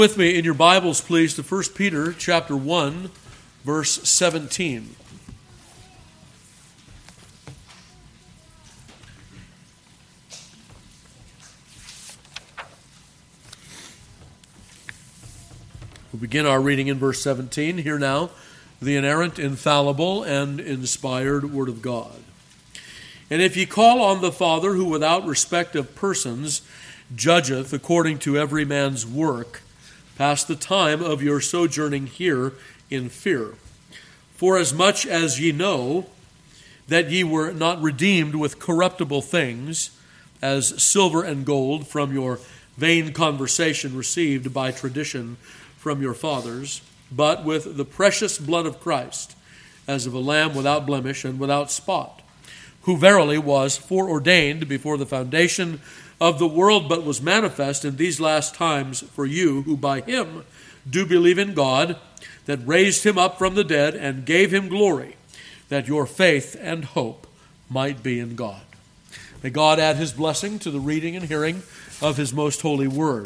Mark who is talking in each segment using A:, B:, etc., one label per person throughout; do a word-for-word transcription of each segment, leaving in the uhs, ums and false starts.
A: With me in your Bibles, please, to First Peter chapter one, verse seventeen. We'll begin our reading in verse seventeen. Hear now the inerrant, infallible, and inspired Word of God. And if ye call on the Father, who without respect of persons judgeth according to every man's work, pass the time of your sojourning here in fear. For as much as ye know that ye were not redeemed with corruptible things, as silver and gold from your vain conversation received by tradition from your fathers, but with the precious blood of Christ, as of a lamb without blemish and without spot, who verily was foreordained before the foundation of the world, but was manifest in these last times for you, who by him do believe in God, that raised him up from the dead and gave him glory, that your faith and hope might be in God. May God add his blessing to the reading and hearing of his most holy word.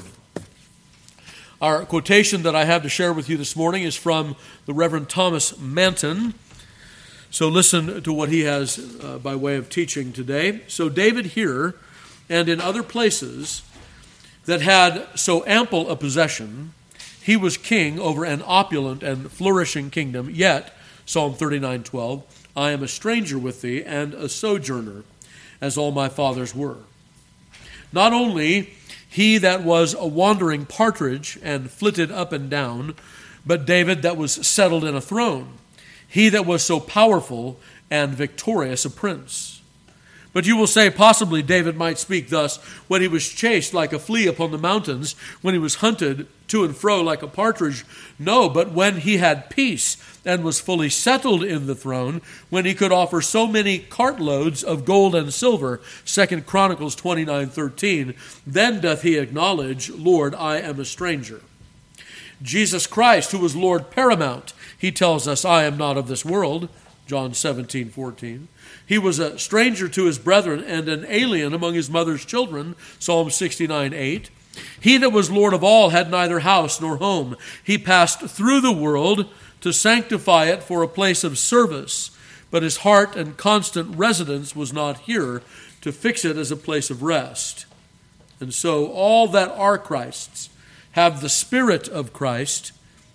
A: Our quotation that I have to share with you this morning is from the Reverend Thomas Manton. So listen to what he has uh, by way of teaching today. So David here and in other places that had so ample a possession, he was king over an opulent and flourishing kingdom, yet, Psalm thirty-nine twelve, I am a stranger with thee and a sojourner, as all my fathers were. Not only he that was a wandering partridge and flitted up and down, but David that was settled in a throne, he that was so powerful and victorious a prince. But you will say, possibly David might speak thus when he was chased like a flea upon the mountains, when he was hunted to and fro like a partridge. No, but when he had peace and was fully settled in the throne, when he could offer so many cartloads of gold and silver, Second Chronicles twenty-nine thirteen, then doth he acknowledge, Lord, I am a stranger. Jesus Christ, who was Lord paramount, he tells us, I am not of this world, John seventeen fourteen. He was a stranger to his brethren and an alien among his mother's children, Psalm sixty-nine eight. He that was Lord of all had neither house nor home. He passed through the world to sanctify it for a place of service, but his heart and constant residence was not here to fix it as a place of rest. And so all that are Christ's have the Spirit of Christ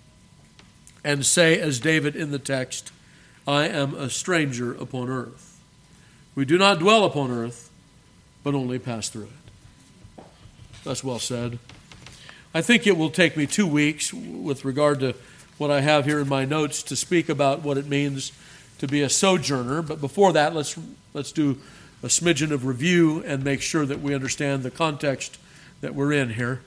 A: and say, as David in the text, I am a stranger upon earth. We do not dwell upon earth, but only pass through it. That's well said. I think it will take me two weeks with regard to what I have here in my notes to speak about what it means to be a sojourner. But before that, let's let's do a smidgen of review and make sure that we understand the context that we're in here.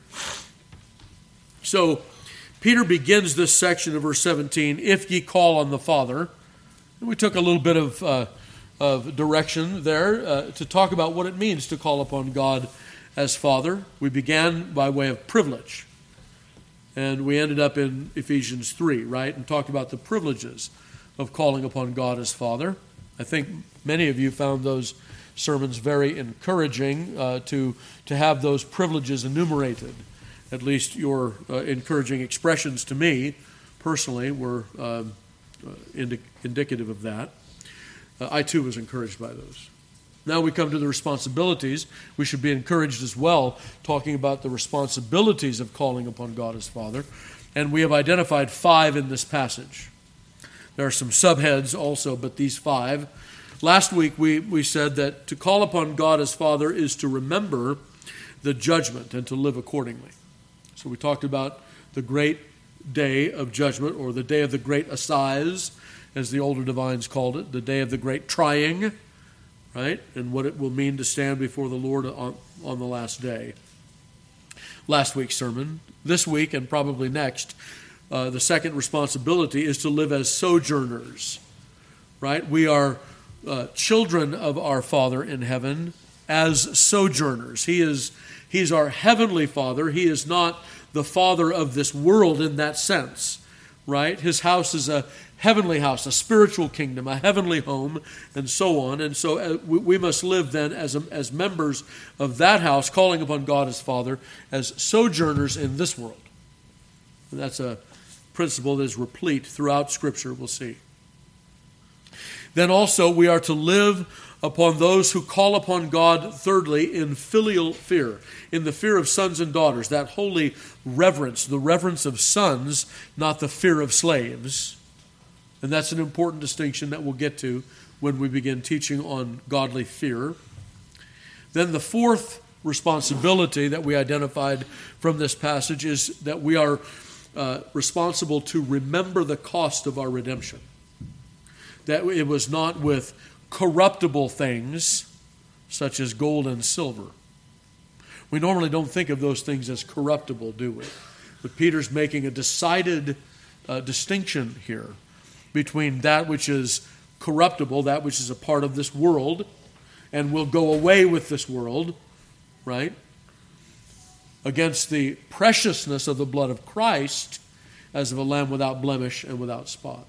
A: So Peter begins this section of verse seventeen, if ye call on the Father. And we took a little bit of uh, of direction there uh, to talk about what it means to call upon God as Father. We began by way of privilege, and we ended up in Ephesians three, right, and talked about the privileges of calling upon God as Father. I think many of you found those sermons very encouraging uh, to, to have those privileges enumerated. At least your uh, encouraging expressions to me personally were uh, indi- indicative of that. Uh, I too was encouraged by those. Now we come to the responsibilities. We should be encouraged as well, talking about the responsibilities of calling upon God as Father. And we have identified five in this passage. There are some subheads also, but these five. Last week we, we said that to call upon God as Father is to remember the judgment and to live accordingly. So we talked about the great day of judgment, or the day of the great assize, as the older divines called it, the day of the great trying, right? And what it will mean to stand before the Lord on, on the last day. Last week's sermon. This week, and probably next, uh, the second responsibility is to live as sojourners, right? We are uh, children of our Father in heaven as sojourners. He is He's our heavenly Father. He is not the Father of this world in that sense, right? His house is a heavenly house, a spiritual kingdom, a heavenly home, and so on. And so uh, we, we must live then as, a, as members of that house, calling upon God as Father, as sojourners in this world. And that's a principle that is replete throughout Scripture, we'll see. Then also we are to live upon those who call upon God, thirdly, in filial fear, in the fear of sons and daughters, that holy reverence, the reverence of sons, not the fear of slaves. And that's an important distinction that we'll get to when we begin teaching on godly fear. Then the fourth responsibility that we identified from this passage is that we are uh, responsible to remember the cost of our redemption. That it was not with corruptible things such as gold and silver. We normally don't think of those things as corruptible, do we? But Peter's making a decided uh, distinction here between that which is corruptible, that which is a part of this world, and will go away with this world, right? Against the preciousness of the blood of Christ as of a lamb without blemish and without spot.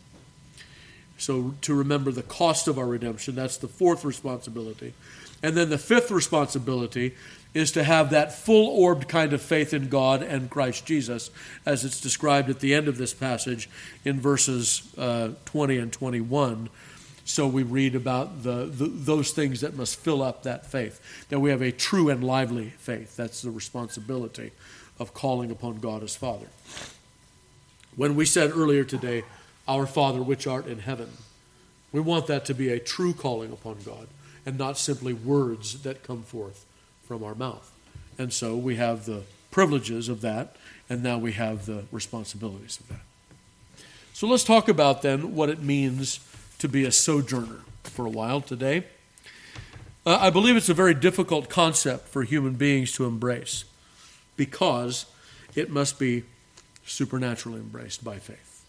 A: So to remember the cost of our redemption, that's the fourth responsibility. And then the fifth responsibility is to have that full-orbed kind of faith in God and Christ Jesus, as it's described at the end of this passage in verses uh, twenty and twenty-one. So we read about the, the those things that must fill up that faith, that we have a true and lively faith. That's the responsibility of calling upon God as Father. When we said earlier today, "Our Father which art in heaven," we want that to be a true calling upon God and not simply words that come forth from our mouth. And so we have the privileges of that, and now we have the responsibilities of that. So let's talk about then what it means to be a sojourner for a while today. Uh, I believe it's a very difficult concept for human beings to embrace because it must be supernaturally embraced by faith.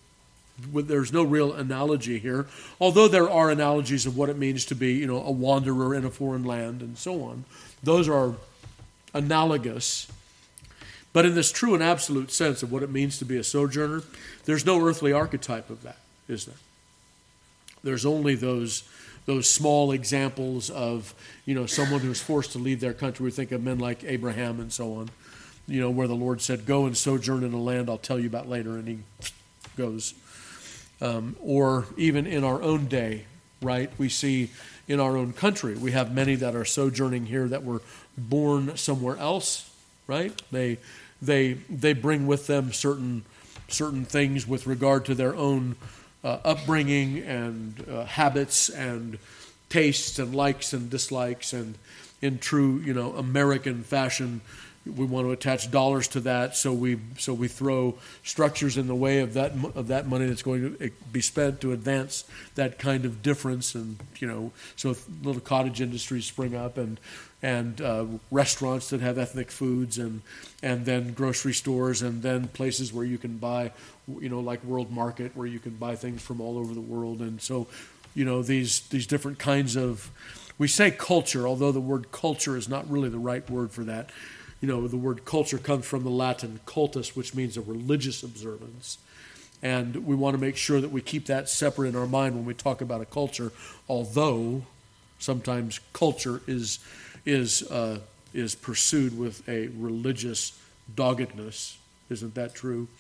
A: There's no real analogy here, although there are analogies of what it means to be, you know, a wanderer in a foreign land and so on. Those are analogous. But in this true and absolute sense of what it means to be a sojourner, there's no earthly archetype of that, is there? There's only those those small examples of, you know, someone who's forced to leave their country. We think of men like Abraham and so on, you know, where the Lord said, "Go and sojourn in a land I'll tell you about later," and he goes. Um, or even in our own day, right? We see in our own country, we have many that are sojourning here that were born somewhere else, right? They they they bring with them certain certain things with regard to their own uh, upbringing and uh, habits and tastes and likes and dislikes, and in true, you know, American fashion, we want to attach dollars to that, so we so we throw structures in the way of that of that money that's going to be spent to advance that kind of difference, and you know, so little cottage industries spring up, and and uh, restaurants that have ethnic foods, and and then grocery stores, and then places where you can buy, you know, like World Market, where you can buy things from all over the world, and so, you know, these these different kinds of, we say culture, although the word culture is not really the right word for that. You know, the word culture comes from the Latin cultus, which means a religious observance. And we want to make sure that we keep that separate in our mind when we talk about a culture, although sometimes culture is is uh, is pursued with a religious doggedness. Isn't that true?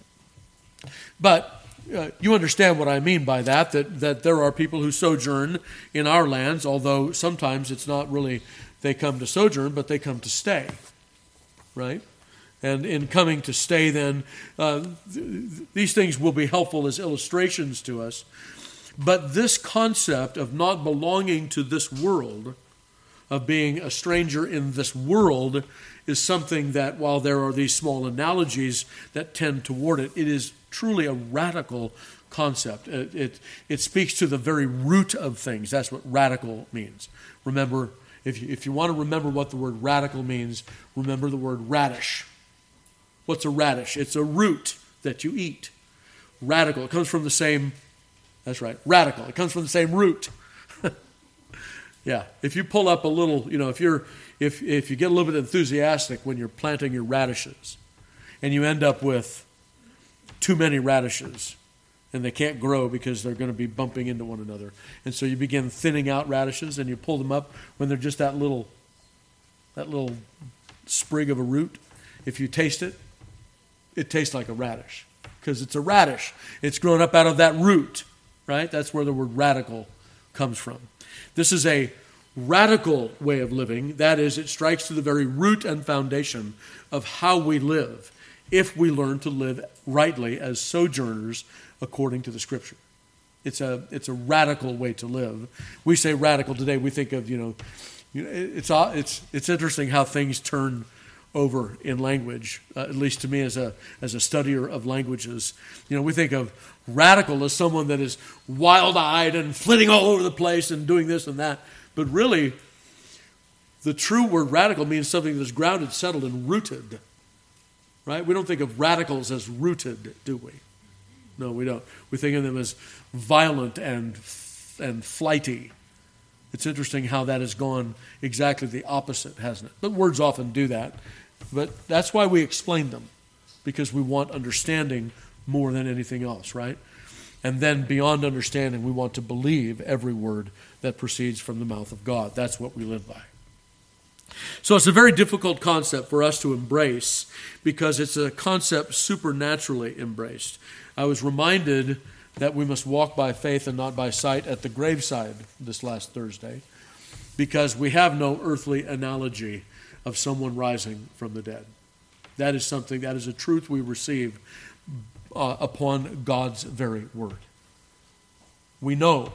A: But uh, you understand what I mean by that, that, that there are people who sojourn in our lands, although sometimes it's not really they come to sojourn, but they come to stay. Right? And in coming to stay then, uh, th- these things will be helpful as illustrations to us. But this concept of not belonging to this world, of being a stranger in this world, is something that, while there are these small analogies that tend toward it, it is truly a radical concept. It, it, it speaks to the very root of things. That's what radical means. Remember, If you, if you want to remember what the word radical means, remember the word radish. What's a radish? It's a root that you eat. Radical. It comes from the same, that's right, radical. It comes from the same root. Yeah. If you pull up a little, you know, if you're, if if you get a little bit enthusiastic when you're planting your radishes, and you end up with too many radishes, and they can't grow because they're going to be bumping into one another. And so you begin thinning out radishes, and you pull them up when they're just that little, that little sprig of a root. If you taste it, it tastes like a radish because it's a radish. It's grown up out of that root, right? That's where the word radical comes from. This is a radical way of living. That is, it strikes to the very root and foundation of how we live if we learn to live rightly as sojourners according to the Scripture. It's a it's a radical way to live. We say radical today. We think of, you know, you know it's it's it's interesting how things turn over in language. Uh, at least to me, as a as a studier of languages, you know, we think of radical as someone that is wild-eyed and flitting all over the place and doing this and that. But really, the true word radical means something that is grounded, settled, and rooted. Right? We don't think of radicals as rooted, do we? No, we don't. We think of them as violent and and flighty. It's interesting how that has gone exactly the opposite, hasn't it? But words often do that. But that's why we explain them, because we want understanding more than anything else, right? And then beyond understanding, we want to believe every word that proceeds from the mouth of God. That's what we live by. So it's a very difficult concept for us to embrace because it's a concept supernaturally embraced. I was reminded that we must walk by faith and not by sight at the graveside this last Thursday because we have no earthly analogy of someone rising from the dead. That is something, that is a truth we receive uh, upon God's very word. We know,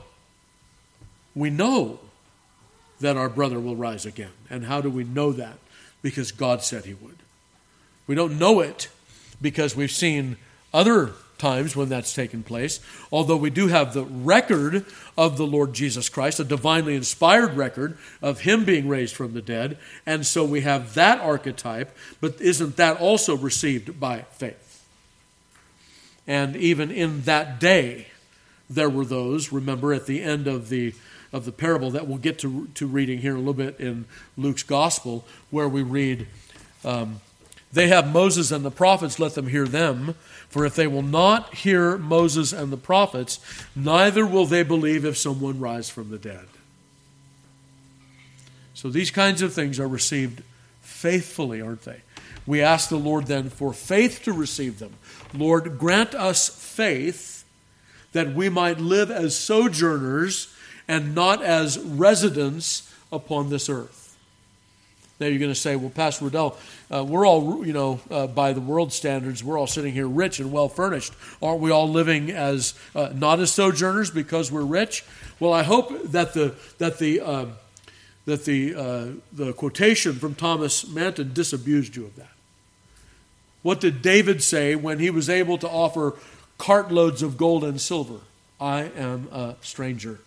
A: we know that our brother will rise again. And how do we know that? Because God said he would. We don't know it because we've seen other times when that's taken place, although we do have the record of the Lord Jesus Christ, a divinely inspired record of him being raised from the dead, and so we have that archetype, but isn't that also received by faith? And even in that day, there were those, remember at the end of the of the parable that we'll get to, to reading here in a little bit in Luke's gospel, where we read, um, they have Moses and the prophets, let them hear them. For if they will not hear Moses and the prophets, neither will they believe if someone rise from the dead. So these kinds of things are received faithfully, aren't they? We ask the Lord then for faith to receive them. Lord, grant us faith that we might live as sojourners and not as residents upon this earth. Now you're going to say, well, Pastor Riddell, uh, we're all, you know, uh, by the world standards, we're all sitting here rich and well-furnished. Aren't we all living as uh, not as sojourners because we're rich? Well, I hope that the that the uh, that the uh, the quotation from Thomas Manton disabused you of that. What did David say when he was able to offer cartloads of gold and silver? I am a stranger.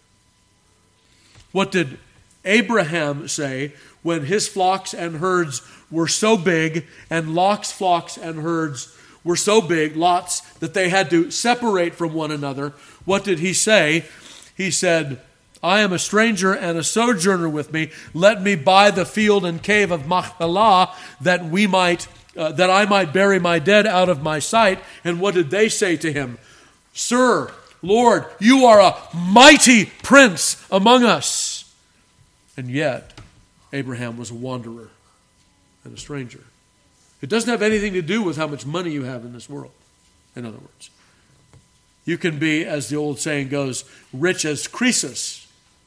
A: What did Abraham say when his flocks and herds were so big and Lot's flocks and herds were so big, Lot's, that they had to separate from one another? What did he say? He said, I am a stranger and a sojourner with me. Let me buy the field and cave of Machpelah that we might, uh, that I might bury my dead out of my sight. And what did they say to him? Sir, Lord, you are a mighty prince among us. And yet, Abraham was a wanderer and a stranger. It doesn't have anything to do with how much money you have in this world, in other words. You can be, as the old saying goes, rich as Croesus.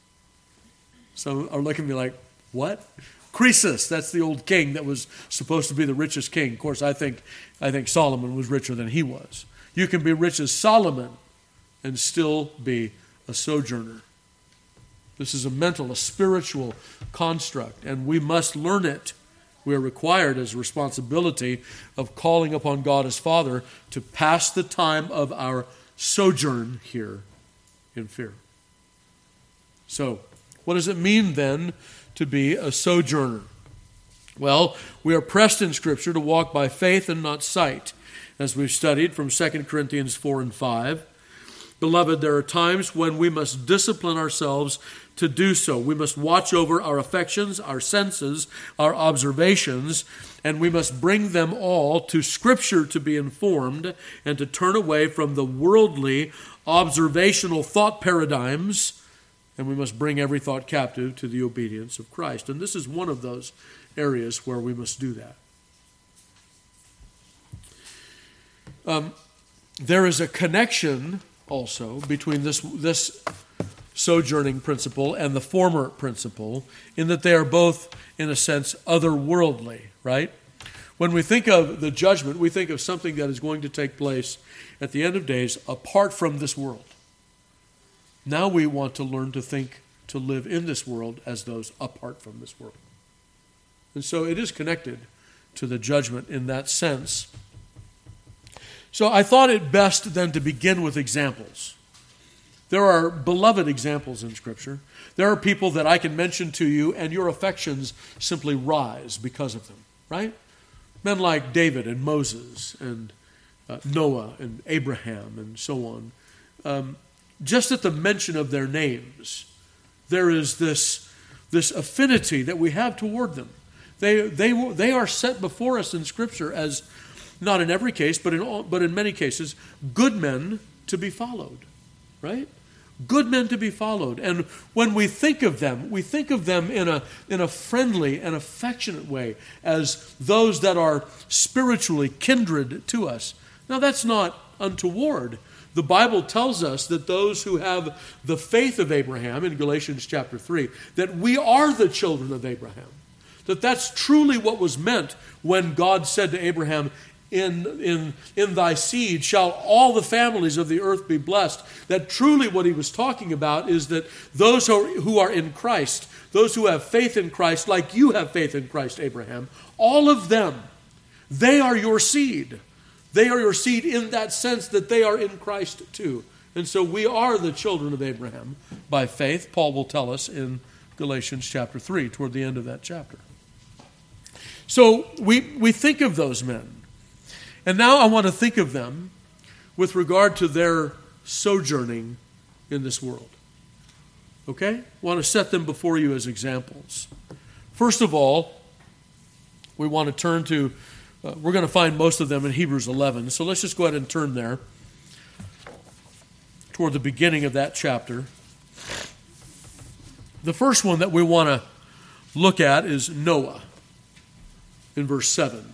A: Some are looking at me like, what? Croesus, that's the old king that was supposed to be the richest king. Of course, I think, I think Solomon was richer than he was. You can be rich as Solomon and still be a sojourner. This is a mental, a spiritual construct, and we must learn it. We are required as a responsibility of calling upon God as Father to pass the time of our sojourn here in fear. So, what does it mean then to be a sojourner? Well, we are pressed in Scripture to walk by faith and not sight, as we've studied from Second Corinthians four and five. Beloved, there are times when we must discipline ourselves to do so. We must watch over our affections, our senses, our observations, and we must bring them all to Scripture to be informed and to turn away from the worldly, observational thought paradigms, and we must bring every thought captive to the obedience of Christ. And this is one of those areas where we must do that. Um, there is a connection also between this this sojourning principle and the former principle, in that they are both, in a sense, otherworldly, right? When we think of the judgment, we think of something that is going to take place at the end of days apart from this world. Now we want to learn to think, to live in this world as those apart from this world. And so it is connected to the judgment in that sense. So I thought it best then to begin with examples. There are beloved examples in Scripture. There are people that I can mention to you and your affections simply rise because of them, right? Men like David and Moses and uh, Noah and Abraham and so on. Um, just at the mention of their names, there is this, this affinity that we have toward them. They, they, they are set before us in Scripture as, not in every case, but in, all, but in many cases, good men to be followed, right? Good men to be followed. And when we think of them, we think of them in a, in a friendly and affectionate way as those that are spiritually kindred to us. Now, that's not untoward. The Bible tells us that those who have the faith of Abraham, in Galatians chapter three, that we are the children of Abraham. That that's truly what was meant when God said to Abraham, In, in, in thy seed shall all the families of the earth be blessed. That truly what he was talking about is that those who are, who are in Christ, those who have faith in Christ, like you have faith in Christ, Abraham, all of them, they are your seed. They are your seed in that sense that they are in Christ too. And so we are the children of Abraham by faith, Paul will tell us in Galatians chapter three, toward the end of that chapter. So we, we think of those men. And now I want to think of them with regard to their sojourning in this world. Okay? I want to set them before you as examples. First of all, we want to turn to, uh, we're going to find most of them in Hebrews eleven. So let's just go ahead and turn there toward the beginning of that chapter. The first one that we want to look at is Noah in verse seven.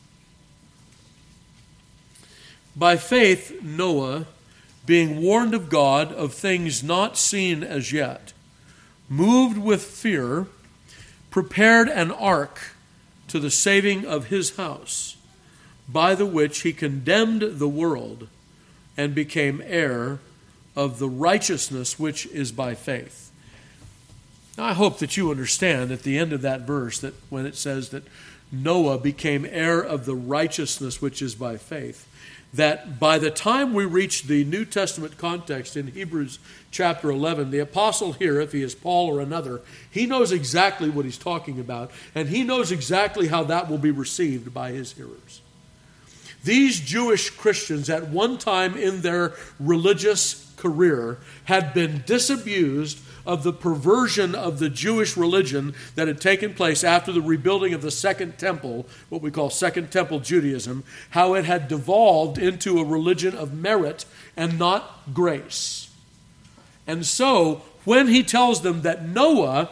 A: By faith, Noah, being warned of God of things not seen as yet, moved with fear, prepared an ark to the saving of his house, by the which he condemned the world and became heir of the righteousness which is by faith. Now, I hope that you understand at the end of that verse that when it says that Noah became heir of the righteousness which is by faith, that by the time we reach the New Testament context in Hebrews chapter eleven, the apostle here, if he is Paul or another, he knows exactly what he's talking about, and he knows exactly how that will be received by his hearers. These Jewish Christians at one time in their religious career had been disabused of the perversion of the Jewish religion that had taken place after the rebuilding of the Second Temple, what we call Second Temple Judaism, how it had devolved into a religion of merit and not grace. And so, when he tells them that Noah,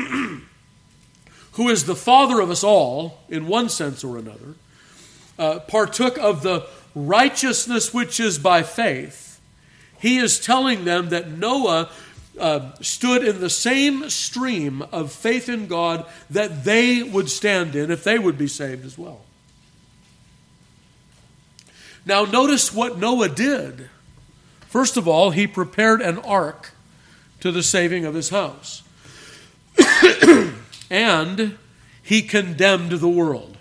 A: who is the father of us all, in one sense or another, uh, partook of the righteousness which is by faith, he is telling them that Noah Uh, stood in the same stream of faith in God that they would stand in if they would be saved as well. Now notice what Noah did. First of all, he prepared an ark to the saving of his house. And he condemned the world.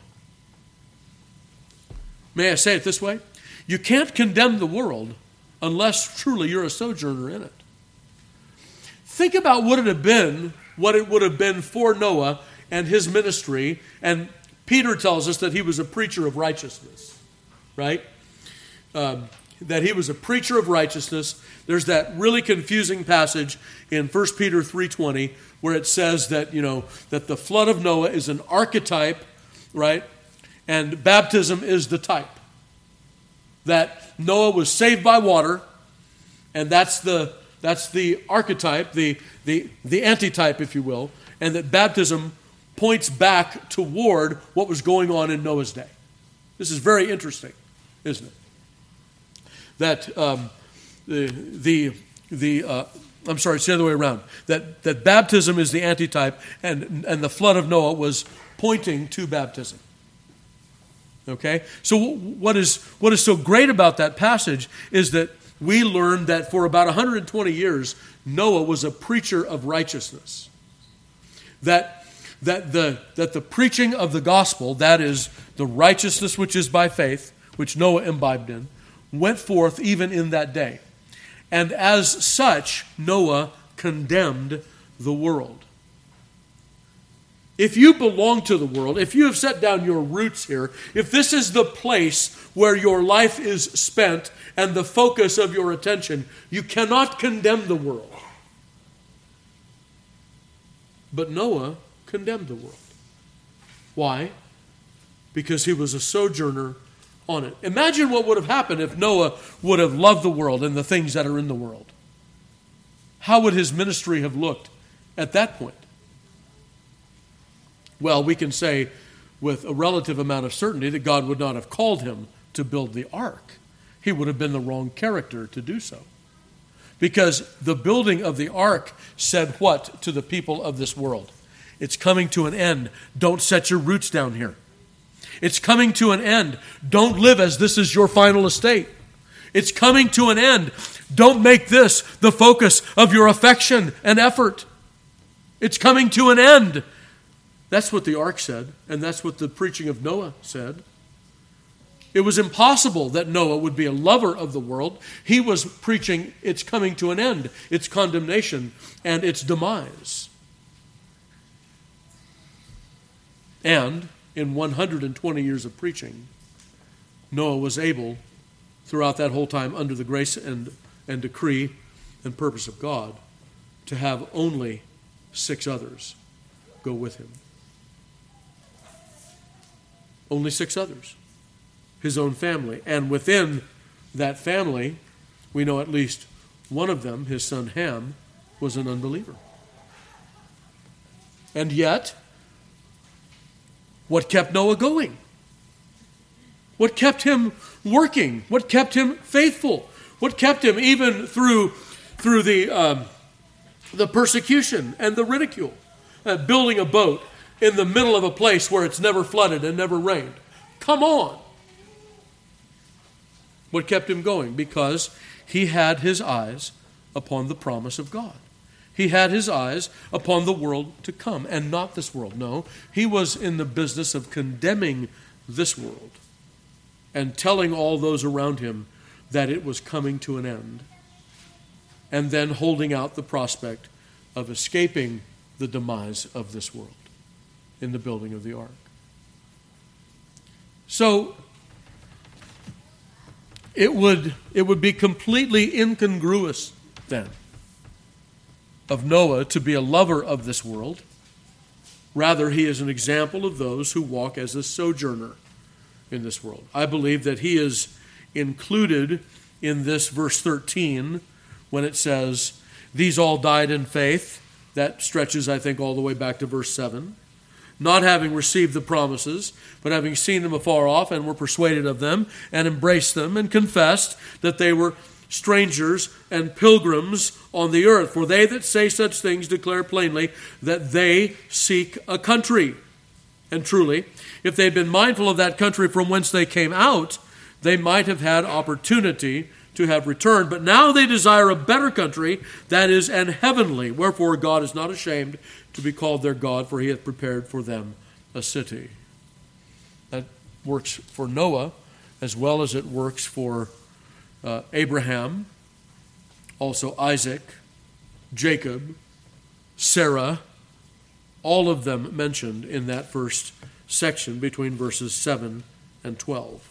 A: May I say it this way? You can't condemn the world unless truly you're a sojourner in it. Think about what it had been, what it would have been for Noah and his ministry. And Peter tells us that he was a preacher of righteousness, right? Um, that he was a preacher of righteousness. There's that really confusing passage in First Peter three twenty where it says that, you know, that the flood of Noah is an archetype, right? And baptism is the type. That Noah was saved by water, and that's the That's the archetype, the, the, the antitype, if you will, and that baptism points back toward what was going on in Noah's day. This is very interesting, isn't it? that um, the the the uh, I'm sorry, it's the other way around. That that baptism is the antitype, and and the flood of Noah was pointing to baptism. Okay, so what is what is so great about that passage is that we learned that for about one hundred twenty years, Noah was a preacher of righteousness. That that the that the preaching of the gospel, that is the righteousness which is by faith, which Noah imbibed in, went forth even in that day. And as such, Noah condemned the world. If you belong to the world, if you have set down your roots here, if this is the place where your life is spent and the focus of your attention, you cannot condemn the world. But Noah condemned the world. Why? Because he was a sojourner on it. Imagine what would have happened if Noah would have loved the world and the things that are in the world. How would his ministry have looked at that point? Well, we can say with a relative amount of certainty that God would not have called him to build the ark. He would have been the wrong character to do so. Because the building of the ark said what to the people of this world? It's coming to an end. Don't set your roots down here. It's coming to an end. Don't live as this is your final estate. It's coming to an end. Don't make this the focus of your affection and effort. It's coming to an end. That's what the ark said, and that's what the preaching of Noah said. It was impossible that Noah would be a lover of the world. He was preaching its coming to an end, its condemnation, and its demise. And in one hundred twenty years of preaching, Noah was able, throughout that whole time, under the grace and, and decree and purpose of God, to have only six others go with him. Only six others. His own family. And within that family, we know at least one of them, his son Ham, was an unbeliever. And yet, what kept Noah going? What kept him working? What kept him faithful? What kept him even through, through the, um, the persecution and the ridicule? Uh, building a boat in the middle of a place where it's never flooded and never rained. Come on. What kept him going? Because he had his eyes upon the promise of God. He had his eyes upon the world to come, and not this world. No, he was in the business of condemning this world and telling all those around him that it was coming to an end, and then holding out the prospect of escaping the demise of this world in the building of the ark. So it would it would be completely incongruous then of Noah to be a lover of this world. Rather, he is an example of those who walk as a sojourner in this world. I believe that he is included in this verse thirteen when it says, these all died in faith. That stretches, I think, all the way back to verse seven. Not having received the promises, but having seen them afar off, and were persuaded of them, and embraced them, and confessed that they were strangers and pilgrims on the earth. For they that say such things declare plainly that they seek a country. And truly, if they'd been mindful of that country from whence they came out, they might have had opportunity to have returned. But now they desire a better country, that is, an heavenly. Wherefore God is not ashamed to be called their God, for he hath prepared for them a city. That works for Noah as well as it works for uh, Abraham, also Isaac, Jacob, Sarah, all of them mentioned in that first section between verses seven and twelve.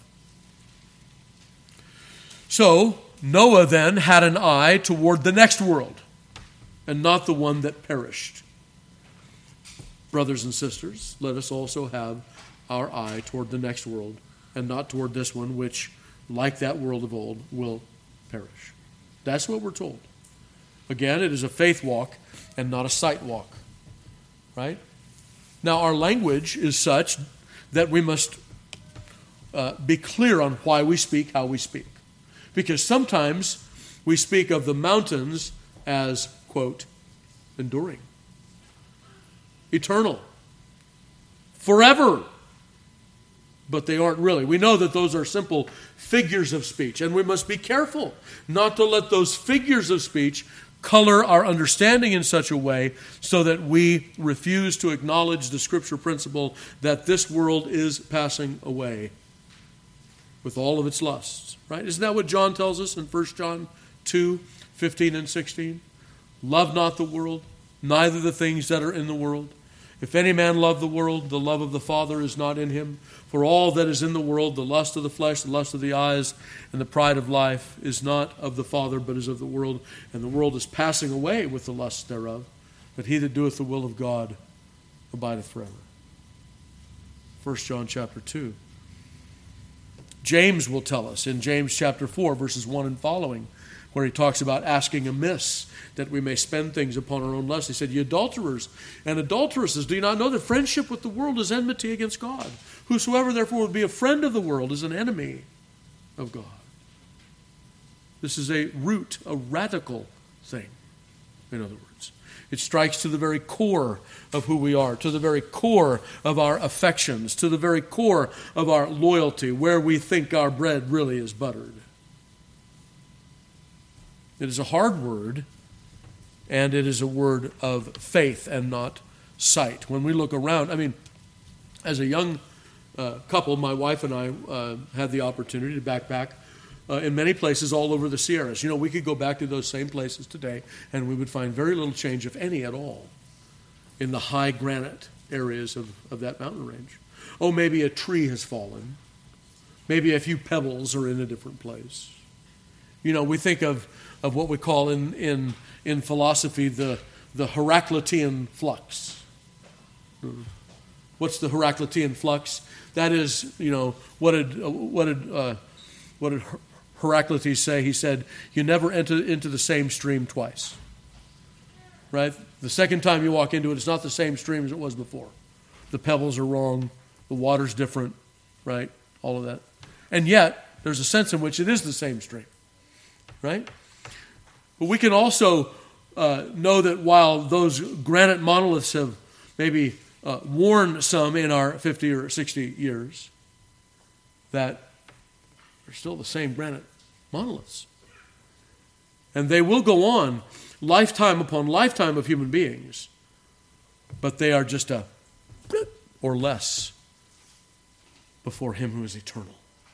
A: So, Noah then had an eye toward the next world, and not the one that perished. Brothers and sisters, let us also have our eye toward the next world, and not toward this one, which, like that world of old, will perish. That's what we're told. Again, it is a faith walk and not a sight walk. Right? Now, our language is such that we must uh, be clear on why we speak, how we speak. Because sometimes we speak of the mountains as, quote, enduring, eternal, forever. But they aren't really. We know that those are simple figures of speech, and we must be careful not to let those figures of speech color our understanding in such a way so that we refuse to acknowledge the Scripture principle that this world is passing away with all of its lusts. Right? Isn't that what John tells us in First John two, fifteen and sixteen? Love not the world, neither the things that are in the world. If any man love the world, the love of the Father is not in him. For all that is in the world, the lust of the flesh, the lust of the eyes, and the pride of life, is not of the Father, but is of the world. And the world is passing away with the lusts thereof. But he that doeth the will of God abideth forever. First John chapter two. James will tell us in James chapter four, verses one and following, where he talks about asking amiss, that we may spend things upon our own lust. He said, "Ye adulterers and adulteresses, do you not know that friendship with the world is enmity against God? Whosoever therefore would be a friend of the world is an enemy of God." This is a root, a radical thing, in other words. It strikes to the very core of who we are, to the very core of our affections, to the very core of our loyalty, where we think our bread really is buttered. It is a hard word, and it is a word of faith and not sight. When we look around, I mean, as a young uh, couple, my wife and I uh, had the opportunity to backpack uh, in many places all over the Sierras. You know, we could go back to those same places today, and we would find very little change, if any at all, in the high granite areas of, of that mountain range. Oh, maybe a tree has fallen. Maybe a few pebbles are in a different place. You know, we think of, of what we call in, in, in philosophy the, the Heraclitean flux. What's the Heraclitean flux? That is, you know, what did, what did, uh, what did Heraclitus say? He said, you never enter into the same stream twice. Right? The second time you walk into it, it's not the same stream as it was before. The pebbles are wrong. The water's different. Right? All of that. And yet, there's a sense in which it is the same stream. Right? But we can also uh, know that while those granite monoliths have maybe uh, worn some in our fifty or sixty years, that they're still the same granite monoliths. And they will go on lifetime upon lifetime of human beings, but they are just a or less before him who is eternal,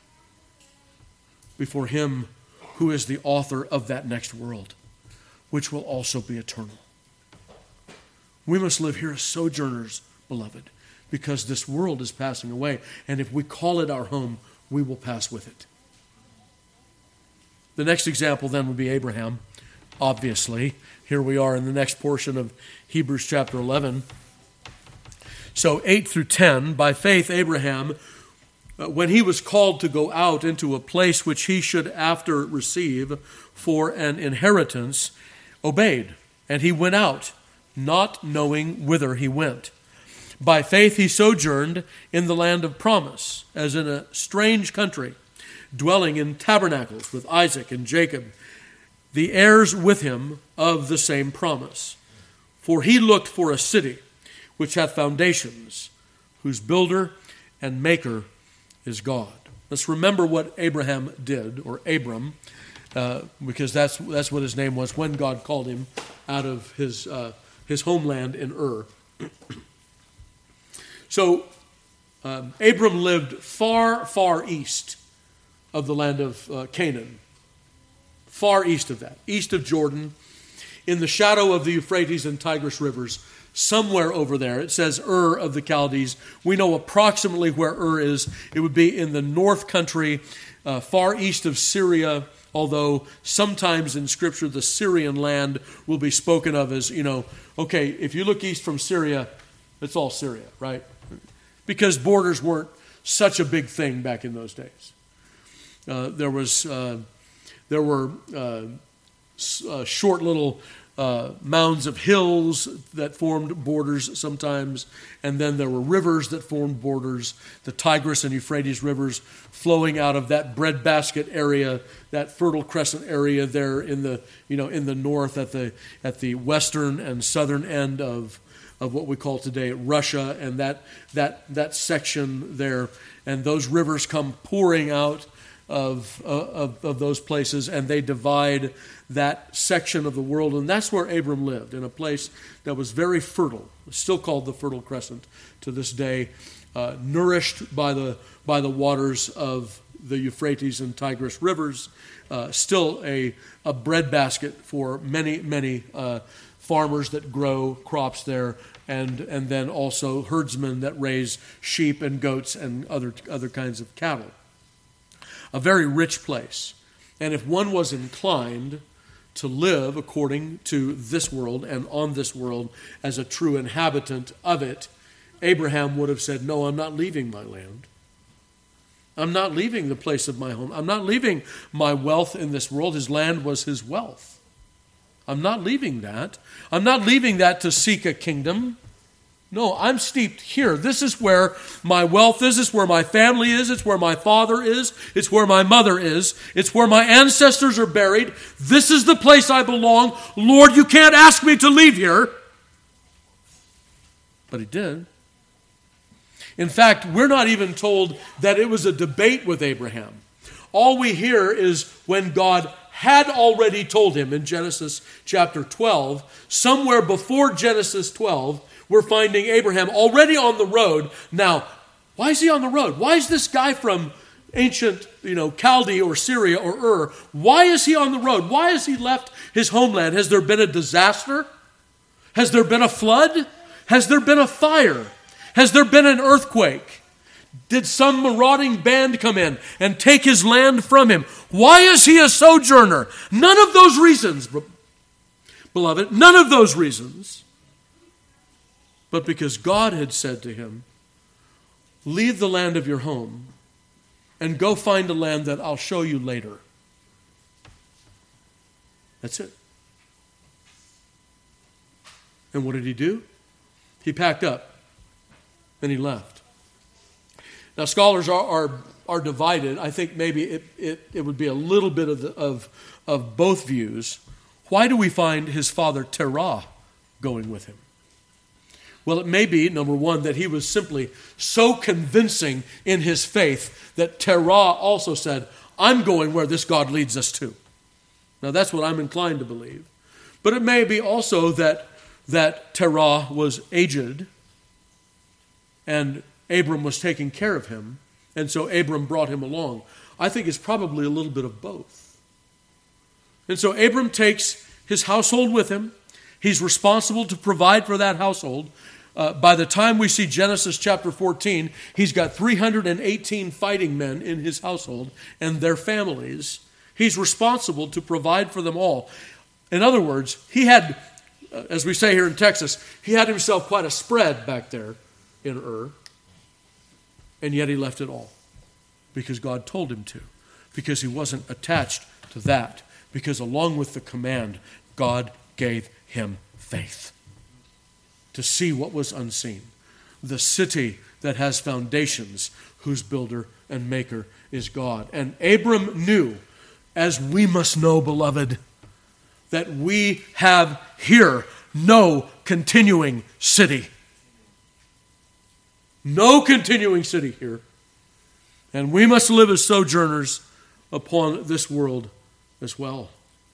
A: before him who is the author of that next world, which will also be eternal. We must live here as sojourners, beloved, because this world is passing away, and if we call it our home, we will pass with it. The next example then would be Abraham, obviously. Here we are in the next portion of Hebrews chapter eleven. So eight through ten, by faith Abraham, Uh, when he was called to go out into a place which he should after receive for an inheritance, obeyed, and he went out, not knowing whither he went. By faith he sojourned in the land of promise, as in a strange country, dwelling in tabernacles with Isaac and Jacob, the heirs with him of the same promise. For he looked for a city which hath foundations, whose builder and maker is God. Let's remember what Abraham did, or Abram, uh, because that's that's what his name was when God called him out of his uh, his homeland in Ur. So um, Abram lived far, far east of the land of uh, Canaan, far east of that, east of Jordan, in the shadow of the Euphrates and Tigris rivers. Somewhere over there, it says Ur of the Chaldees. We know approximately where Ur is. It would be in the north country, uh, far east of Syria, although sometimes in Scripture the Syrian land will be spoken of as, you know, okay, if you look east from Syria, it's all Syria, right? Because borders weren't such a big thing back in those days. Uh, there was, uh, there were uh, uh, short little uh, mounds of hills that formed borders sometimes, and then there were rivers that formed borders, the Tigris and Euphrates rivers flowing out of that breadbasket area, that Fertile Crescent area there in the you know in the north at the at the western and southern end of of what we call today Russia, and that that that section there, and those rivers come pouring out of, uh, of of those places, and they divide that section of the world, and that's where Abram lived, in a place that was very fertile, still called the Fertile Crescent to this day, uh, nourished by the by the waters of the Euphrates and Tigris rivers, uh, still a a breadbasket for many many uh, farmers that grow crops there, and and then also herdsmen that raise sheep and goats and other other kinds of cattle. A very rich place. And if one was inclined to live according to this world and on this world as a true inhabitant of it, Abraham would have said, no, I'm not leaving my land. I'm not leaving the place of my home. I'm not leaving my wealth in this world. His land was his wealth. I'm not leaving that. I'm not leaving that to seek a kingdom. No, I'm steeped here. This is where my wealth is. This is where my family is. It's where my father is. It's where my mother is. It's where my ancestors are buried. This is the place I belong. Lord, you can't ask me to leave here. But he did. In fact, we're not even told that it was a debate with Abraham. All we hear is when God had already told him in Genesis chapter twelve, somewhere before Genesis twelve, we're finding Abraham already on the road. Now, why is he on the road? Why is this guy from ancient, you know, Chaldea or Syria or Ur, why is he on the road? Why has he left his homeland? Has there been a disaster? Has there been a flood? Has there been a fire? Has there been an earthquake? Did some marauding band come in and take his land from him? Why is he a sojourner? None of those reasons, beloved, none of those reasons. But because God had said to him, leave the land of your home and go find a land that I'll show you later. That's it. And what did he do? He packed up and he left. Now, scholars are are, are divided. I think maybe it, it, it would be a little bit of, the, of, of both views. Why do we find his father Terah going with him? Well, it may be, number one, that he was simply so convincing in his faith that Terah also said, I'm going where this God leads us to. Now, that's what I'm inclined to believe. But it may be also that, that Terah was aged and Abram was taking care of him, and so Abram brought him along. I think it's probably a little bit of both. And so Abram takes his household with him. He's responsible to provide for that household. Uh, by the time we see Genesis chapter fourteen, he's got three hundred eighteen fighting men in his household and their families. He's responsible to provide for them all. In other words, he had, uh, as we say here in Texas, he had himself quite a spread back there in Ur. And yet he left it all because God told him to, because he wasn't attached to that, because along with the command, God gave him faith to see what was unseen. The city that has foundations, whose builder and maker is God. And Abram knew, as we must know, beloved, that we have here no continuing city. No continuing city here. And we must live as sojourners upon this world as well.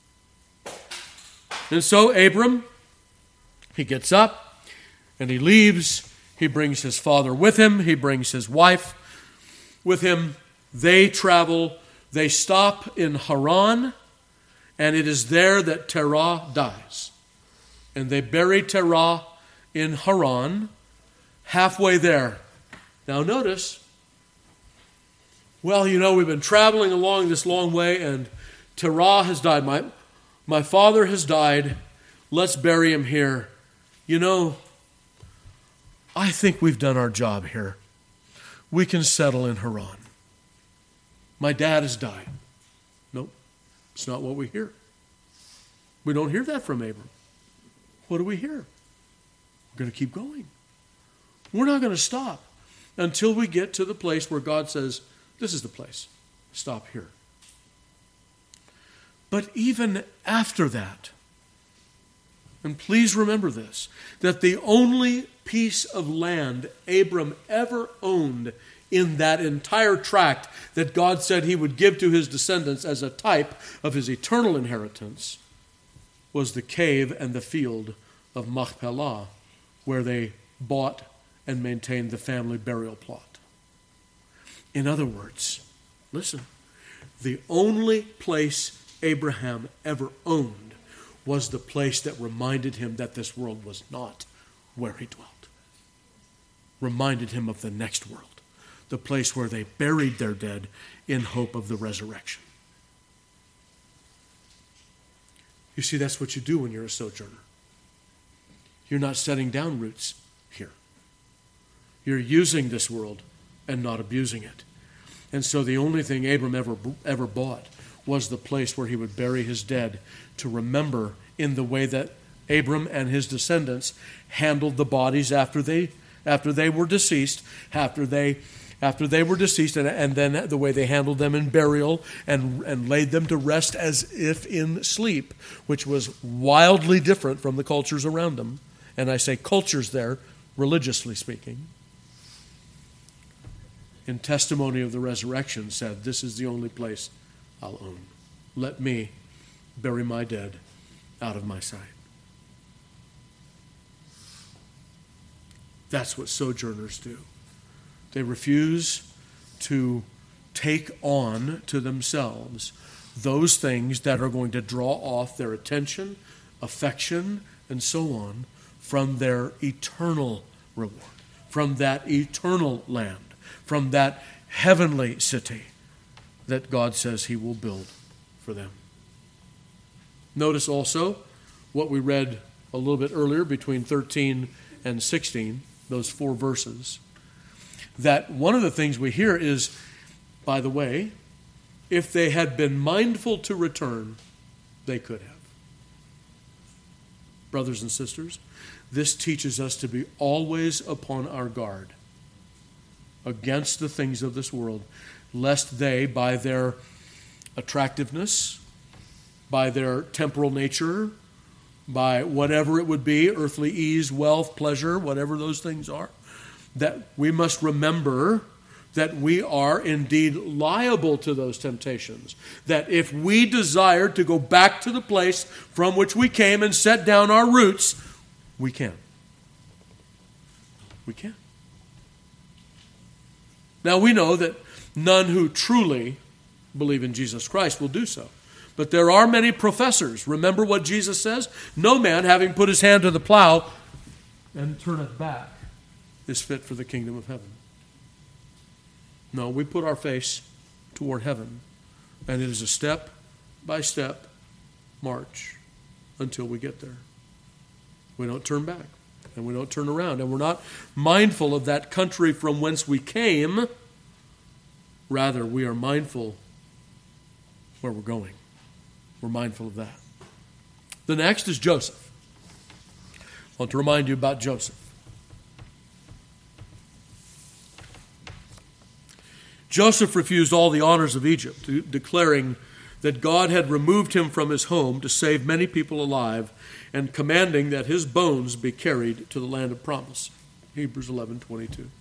A: And so Abram, he gets up and he leaves. He brings his father with him. He brings his wife with him. They travel. They stop in Haran. And it is there that Terah dies. And they bury Terah in Haran. Halfway there. Now notice, well, you know, we've been traveling along this long way and Terah has died. My, my father has died. Let's bury him here. You know, I think we've done our job here. We can settle in Haran. My dad has died. Nope, it's not what we hear. We don't hear that from Abram. what do we hear? We're going to keep going. We're not going to stop until we get to the place where God says, this is the place. Stop here. But even after that, and please remember this, that the only piece of land Abram ever owned in that entire tract that God said he would give to his descendants as a type of his eternal inheritance was the cave and the field of Machpelah, where they bought and maintained the family burial plot. In other words, listen, the only place Abraham ever owned was the place that reminded him that this world was not where he dwelt. Reminded him of the next world, the place where they buried their dead in hope of the resurrection. You see, that's what you do when you're a sojourner. You're not setting down roots here. You're using this world and not abusing it. And so the only thing Abram ever, ever bought was the place where he would bury his dead, to remember in the way that Abram and his descendants handled the bodies after they after they were deceased, after they after they were deceased, and, and then the way they handled them in burial and, and laid them to rest as if in sleep, which was wildly different from the cultures around them. And I say cultures there, religiously speaking. In testimony of the resurrection, said, this is the only place I'll own. Let me bury my dead out of my sight. That's what sojourners do. They refuse to take on to themselves those things that are going to draw off their attention, affection, and so on from their eternal reward, from that eternal land, from that heavenly city that God says he will build for them. Notice also what we read a little bit earlier between thirteen and sixteen, those four verses, that one of the things we hear is, by the way, if they had been mindful to return, they could have. Brothers and sisters, this teaches us to be always upon our guard against the things of this world, lest they, by their attractiveness, by their temporal nature, by whatever it would be, earthly ease, wealth, pleasure, whatever those things are, that we must remember that we are indeed liable to those temptations. That if we desire to go back to the place from which we came and set down our roots, we can. We can. Now we know that none who truly believe in Jesus Christ will do so. But there are many professors. Remember what Jesus says? No man, having put his hand to the plow and turn it back, is fit for the kingdom of heaven. No, we put our face toward heaven, and it is a step-by-step march until we get there. We don't turn back, and we don't turn around, and we're not mindful of that country from whence we came. Rather, we are mindful where we're going. We're mindful of that. The next is Joseph. I want to remind you about Joseph. Joseph refused all the honors of Egypt, declaring that God had removed him from his home to save many people alive, and commanding that his bones be carried to the land of promise. Hebrews eleven twenty-two.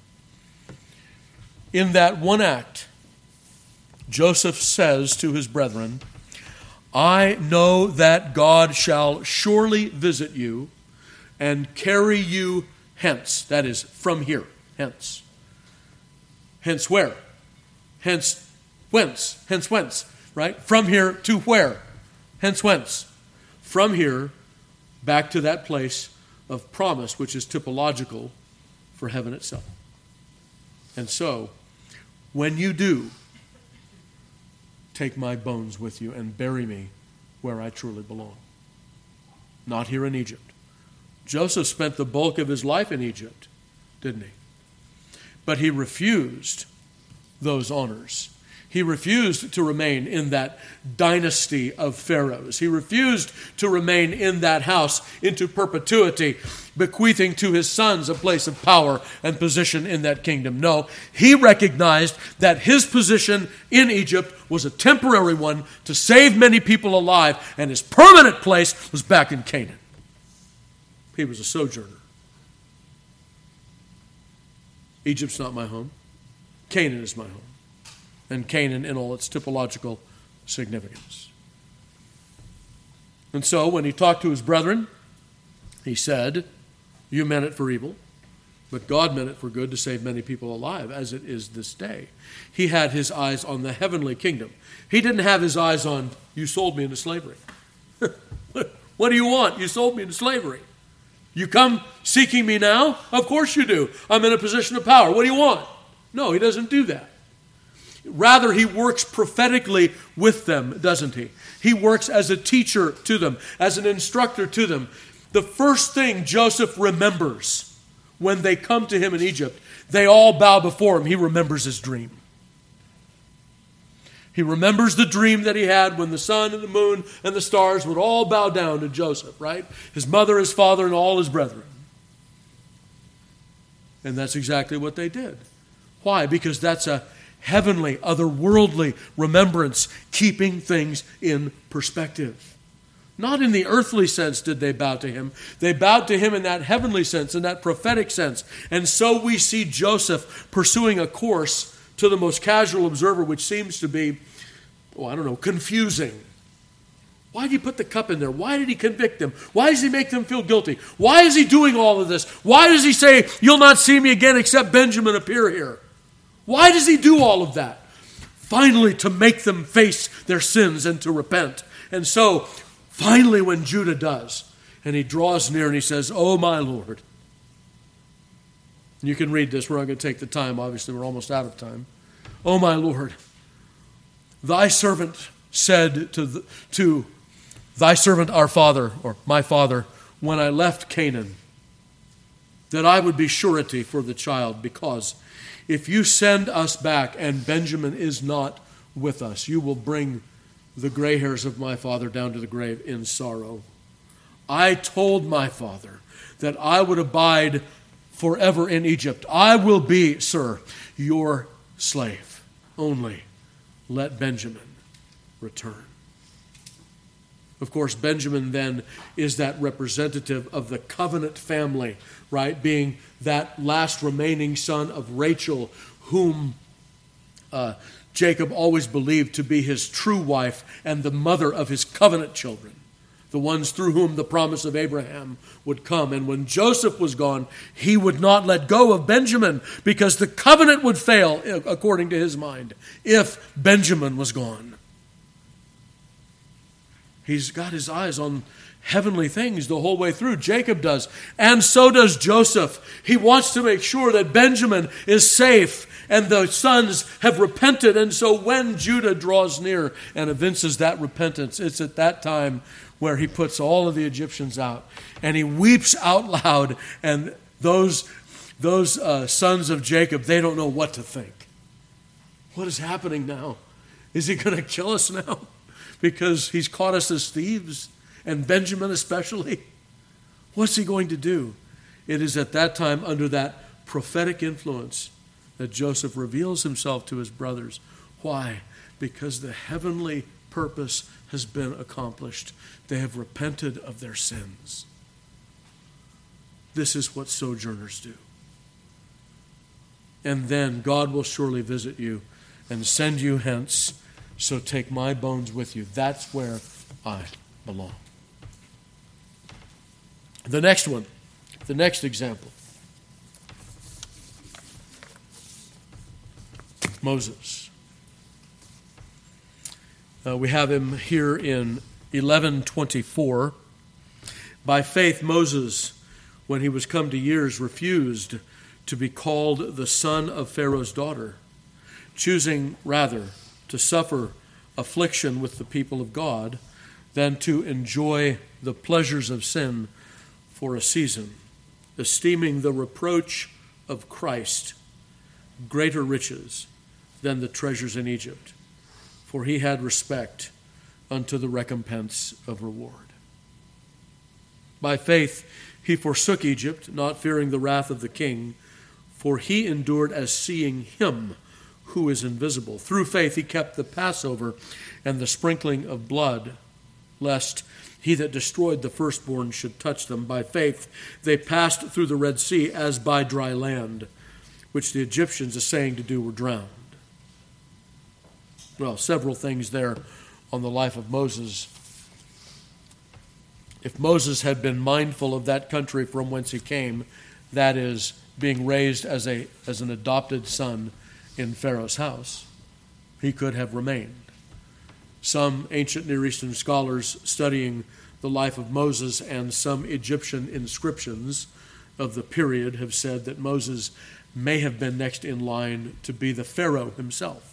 A: In that one act, Joseph says to his brethren, I know that God shall surely visit you and carry you hence. That is, from here, hence. Hence where? Hence whence? Hence whence, right? From here to where? Hence whence? From here back to that place of promise, which is typological for heaven itself. And so, when you do, take my bones with you and bury me where I truly belong. Not here in Egypt. Joseph spent the bulk of his life in Egypt, didn't he? But he refused those honors. He He refused to remain in that dynasty of pharaohs. He refused to remain in that house into perpetuity, bequeathing to his sons a place of power and position in that kingdom. No, he recognized that his position in Egypt was a temporary one to save many people alive, and his permanent place was back in Canaan. He was a sojourner. Egypt's not my home. Canaan is my home. And Canaan in all its typological significance. And so when he talked to his brethren, he said, you meant it for evil, but God meant it for good to save many people alive, as it is this day. He had his eyes on the heavenly kingdom. He didn't have his eyes on, you sold me into slavery. What do you want? You sold me into slavery. You come seeking me now? Of course you do. I'm in a position of power. What do you want? No, he doesn't do that. Rather, he works prophetically with them, doesn't he? He works as a teacher to them, as an instructor to them. The first thing Joseph remembers when they come to him in Egypt, they all bow before him. He remembers his dream. He remembers the dream that he had when the sun and the moon and the stars would all bow down to Joseph, right? His mother, his father, and all his brethren. And that's exactly what they did. Why? Because that's a heavenly, otherworldly remembrance, keeping things in perspective. Not in the earthly sense did they bow to him. They bowed to him in that heavenly sense, in that prophetic sense. And so we see Joseph pursuing a course to the most casual observer, which seems to be, oh, I don't know, confusing. Why did he put the cup in there? Why did he convict them? Why does he make them feel guilty? Why is he doing all of this? Why does he say, you'll not see me again except Benjamin appear here? Why does he do all of that? Finally, to make them face their sins and to repent. And so, finally, when Judah does, and he draws near and he says, oh, my Lord. You can read this. We're not going to take the time. Obviously, we're almost out of time. Oh, my Lord, thy servant said to, the, to thy servant, our father, or my father, when I left Canaan, that I would be surety for the child, because if you send us back and Benjamin is not with us, you will bring the gray hairs of my father down to the grave in sorrow. I told my father that I would abide forever in Egypt. I will be, sir, your slave. Only let Benjamin return. Of course, Benjamin then is that representative of the covenant family, right? Being that last remaining son of Rachel, whom uh, Jacob always believed to be his true wife and the mother of his covenant children, the ones through whom the promise of Abraham would come. And when Joseph was gone, he would not let go of Benjamin because the covenant would fail, according to his mind, if Benjamin was gone. He's got his eyes on heavenly things the whole way through. Jacob does. And so does Joseph. He wants to make sure that Benjamin is safe and the sons have repented. And so when Judah draws near and evinces that repentance, it's at that time where he puts all of the Egyptians out. And he weeps out loud. And those, those uh, sons of Jacob, they don't know what to think. What is happening now? Is he going to kill us now? Because he's caught us as thieves, and Benjamin especially. What's he going to do? It is at that time, under that prophetic influence, that Joseph reveals himself to his brothers. Why? Because the heavenly purpose has been accomplished. They have repented of their sins. This is what sojourners do. And then God will surely visit you and send you hence. So take my bones with you. That's where I belong. The next one, the next example. Moses. Uh, we have him here in eleven twenty-four. By faith, Moses, when he was come to years, refused to be called the son of Pharaoh's daughter, choosing rather to suffer affliction with the people of God than to enjoy the pleasures of sin for a season, esteeming the reproach of Christ greater riches than the treasures in Egypt, for he had respect unto the recompense of reward. By faith he forsook Egypt, not fearing the wrath of the king, for he endured as seeing him who is invisible. Through faith he kept the Passover and the sprinkling of blood, lest he that destroyed the firstborn should touch them. By faith they passed through the Red Sea as by dry land, which the Egyptians, essaying to do, were drowned. Well, several things there on the life of Moses. If Moses had been mindful of that country from whence he came, that is, being raised as a as an adopted son in Pharaoh's house, he could have remained. Some ancient Near Eastern scholars studying the life of Moses and some Egyptian inscriptions of the period have said that Moses may have been next in line to be the Pharaoh himself.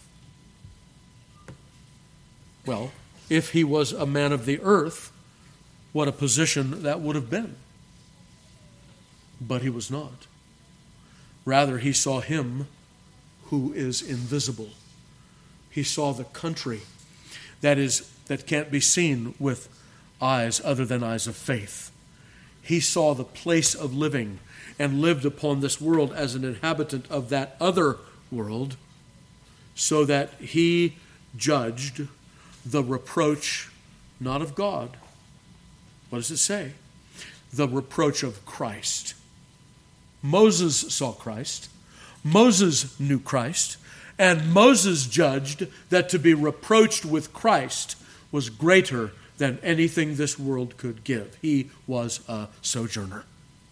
A: Well, if he was a man of the earth, what a position that would have been. But he was not. Rather, he saw him who is invisible. He saw the country that is that can't be seen with eyes other than eyes of faith. He saw the place of living and lived upon this world as an inhabitant of that other world, so that he judged the reproach not of God. What does it say? The reproach of Christ. Moses saw Christ. Moses knew Christ. And Moses judged that to be reproached with Christ was greater than anything this world could give. He was a sojourner.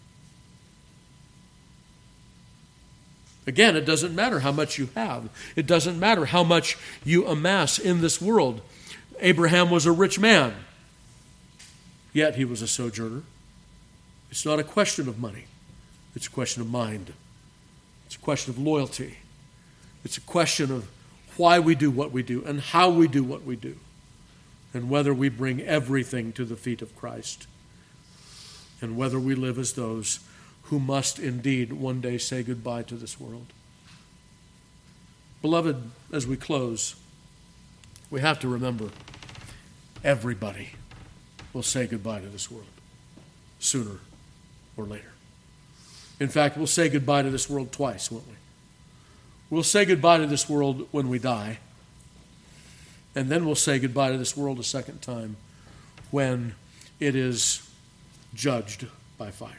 A: Again, it doesn't matter how much you have. It doesn't matter how much you amass in this world. Abraham was a rich man, yet he was a sojourner. It's not a question of money. It's a question of mind. It's a question of loyalty. It's a question of why we do what we do and how we do what we do, and whether we bring everything to the feet of Christ, and whether we live as those who must indeed one day say goodbye to this world. Beloved, as we close, we have to remember everybody will say goodbye to this world sooner or later. In fact, we'll say goodbye to this world twice, won't we? We'll say goodbye to this world when we die, and then we'll say goodbye to this world a second time when it is judged by fire.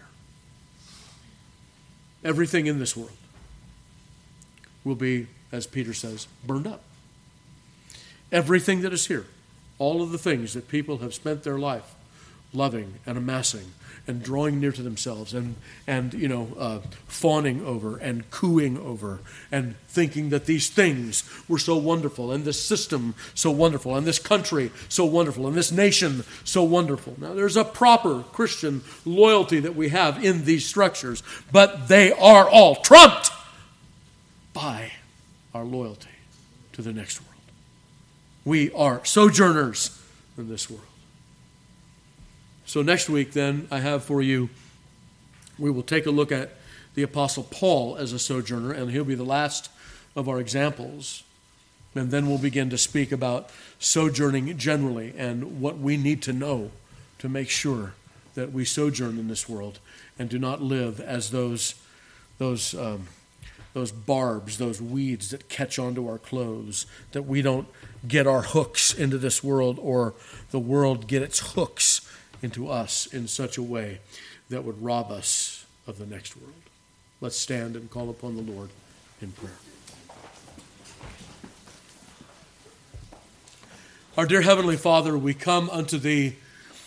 A: Everything in this world will be, as Peter says, burned up. Everything that is here, all of the things that people have spent their life loving and amassing and drawing near to themselves and, and you know, uh, fawning over and cooing over and thinking that these things were so wonderful and this system so wonderful and this country so wonderful and this nation so wonderful. Now, there's a proper Christian loyalty that we have in these structures, but they are all trumped by our loyalty to the next world. We are sojourners in this world. So next week, then, I have for you, we will take a look at the Apostle Paul as a sojourner, and he'll be the last of our examples. And then we'll begin to speak about sojourning generally and what we need to know to make sure that we sojourn in this world and do not live as those, those, um, those barbs, those weeds that catch onto our clothes, that we don't get our hooks into this world or the world get its hooks into us in such a way that would rob us of the next world. Let's stand and call upon the Lord in prayer. Our dear Heavenly Father, we come unto Thee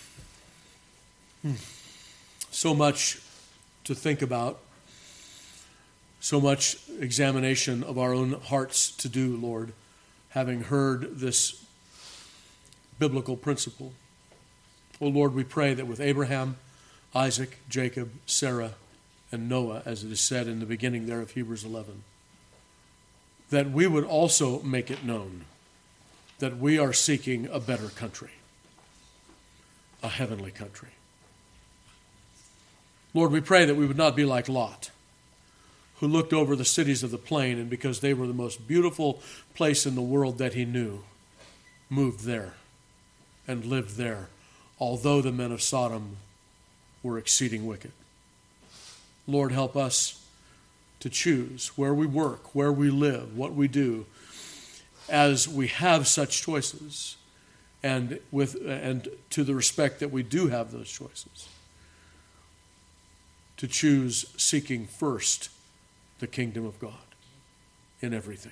A: so much to think about, so much examination of our own hearts to do, Lord, having heard this biblical principle. Oh Lord, we pray that with Abraham, Isaac, Jacob, Sarah, and Noah, as it is said in the beginning there of Hebrews eleven, that we would also make it known that we are seeking a better country, a heavenly country. Lord, we pray that we would not be like Lot, who looked over the cities of the plain, and because they were the most beautiful place in the world that he knew, moved there and lived there, although the men of Sodom were exceeding wicked. Lord, help us to choose where we work, where we live, what we do, as we have such choices, and with and to the respect that we do have those choices, to choose seeking first the kingdom of God in everything.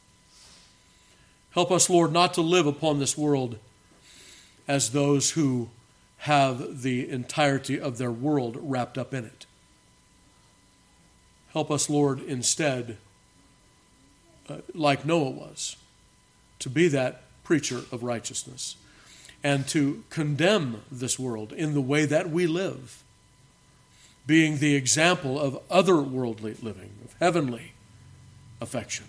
A: Help us, Lord, not to live upon this world as those who have the entirety of their world wrapped up in it. Help us, Lord, instead, uh, like Noah was, to be that preacher of righteousness and to condemn this world in the way that we live, being the example of otherworldly living, of heavenly affection.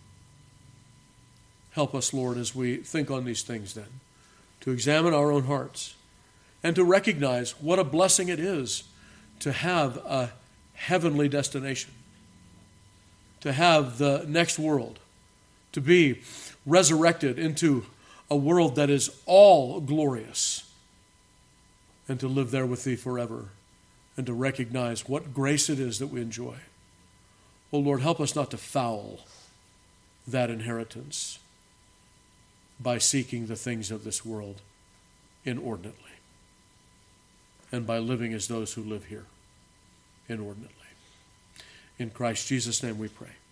A: Help us, Lord, as we think on these things then, to examine our own hearts and to recognize what a blessing it is to have a heavenly destination, to have the next world, to be resurrected into a world that is all glorious, and to live there with Thee forever, and to recognize what grace it is that we enjoy. Oh Lord, help us not to foul that inheritance by seeking the things of this world inordinately, and by living as those who live here inordinately. In Christ Jesus' name we pray.